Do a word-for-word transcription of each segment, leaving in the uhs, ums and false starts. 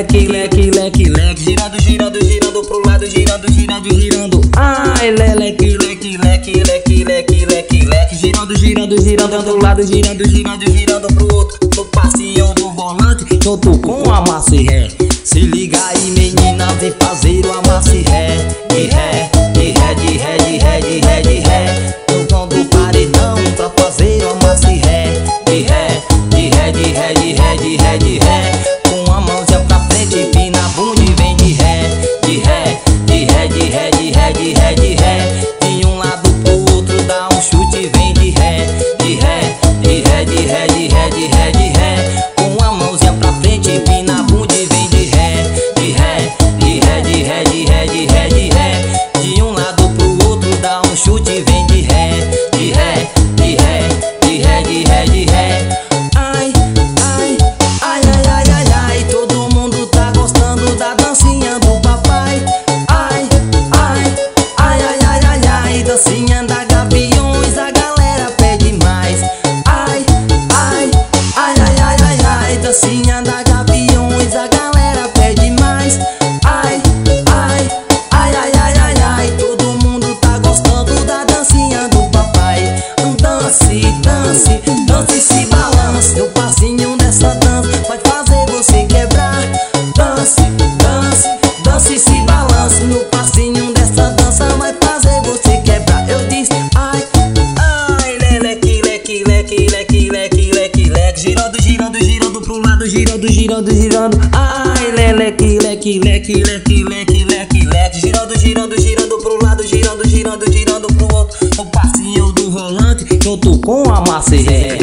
leque, leque, leque, leque, girando, girando, girando pro lado, girando, girando, girando. Ai, leleque, leque, leque, leque, leque, leque, leque, girando, girando, girando do lado, girando, girando, girando pro outro. No passinho do volante, eu tô com a massa e ré. Se liga aí, menina, vem fazer o amasso e ré, de ré, de ré, de ré, de ré, de ré, de ré. No vão do paredão pra fazer o amasso e ré, de ré, de ré, de ré, de ré, de ré, de ré. Com a mãozinha pra frente, empina a bunda e vem de ré, de ré, de ré, de ré, de ré, de ré, de ré. De um lado pro outro dá um chute e vem de ré, de ré, de ré, de ré, de ré, de ré, de ré. Com a mãozinha pra frente, empina a bunda e vem de ré, de ré, de ré, de ré, de ré, de ré, de ré. De um lado pro outro dá um chute e vem de ré, de ré, de ré, de ré, de ré, de ré. Ai, ai, ai, ai, ai, ai, ai. Todo mundo tá gostando da dancinha do papai. Ai, ai, ai, ai, ai, ai, ai. Dancinha da Gaviões, a galera pede mais. Ai, ai, ai, ai, ai, ai, ai. Dancinha da Gaviões, a galera pede mais. Ai, ai, ai, ai, ai, ai, ai. Todo mundo tá gostando da dancinha do papai. Dance, dance, dance e se balance. O passinho dessa dança vai fazer você quebrar. Dance, dance, dance e se balance. No passinho dessa dança vai fazer você quebrar. Eu disse ai, ai, leque, leque, leque, leque, leque, leque, leque, girando, girando, girando pro lado, girando, girando, girando. Ai, leque, leque, leque, leque, leque, leque, leque, girando, girando, girando pro lado, girando, girando, girando pro outro. O passinho do rolante, eu tô com a massa e ré.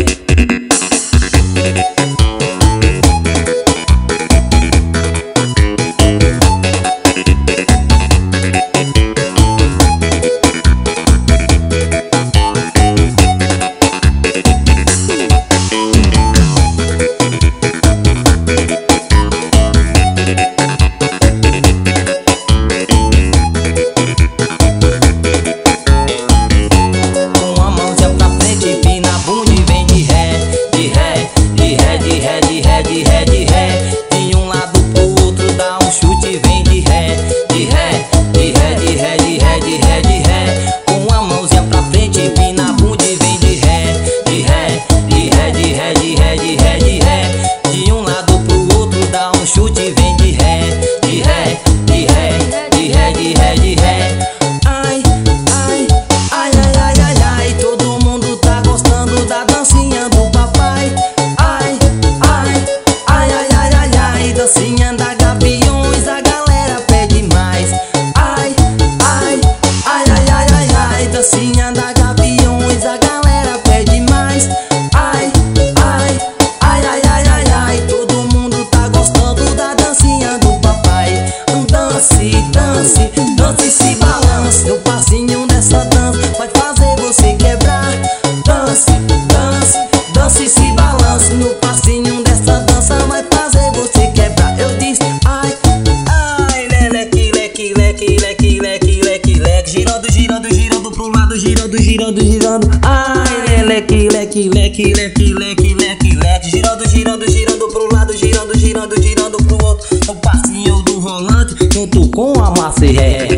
Dancinha da Gaviões, a galera pede mais. Ai, ai, ai, ai, ai, ai, ai. Dancinha da Gaviões, a galera pede mais. Ai, ai, ai, ai, ai, ai, ai. Todo mundo tá gostando da dancinha do papai. Dance, dance, dance e se balance. O passinho dessa dança vai fazer você quebrar. Dance, dance, dance e se balance. No passinho dessa dança vai fazer você quebrar. Eu disse ai, ai, leque, leque, leque, leque, leque, leque, leque, girando, girando, girando pro lado, girando, girando, girando. Ai, leque, leque, leque, leque, leque, leque, leque, girando, girando, girando pro lado, girando, girando, girando pro outro. O passinho do rolante, eu tô com a massa e ré.